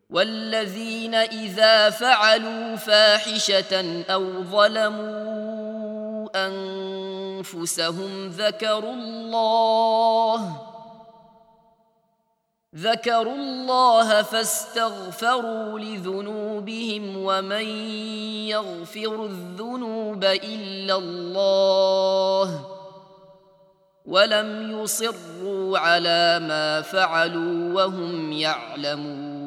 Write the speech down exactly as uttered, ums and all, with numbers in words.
والذين إذا فعلوا فاحشة أو ظلموا أنفسهم ذكروا الله ذكروا الله فاستغفروا لذنوبهم ومن يغفر الذنوب إلا الله ولم يصروا على ما فعلوا وهم يعلمون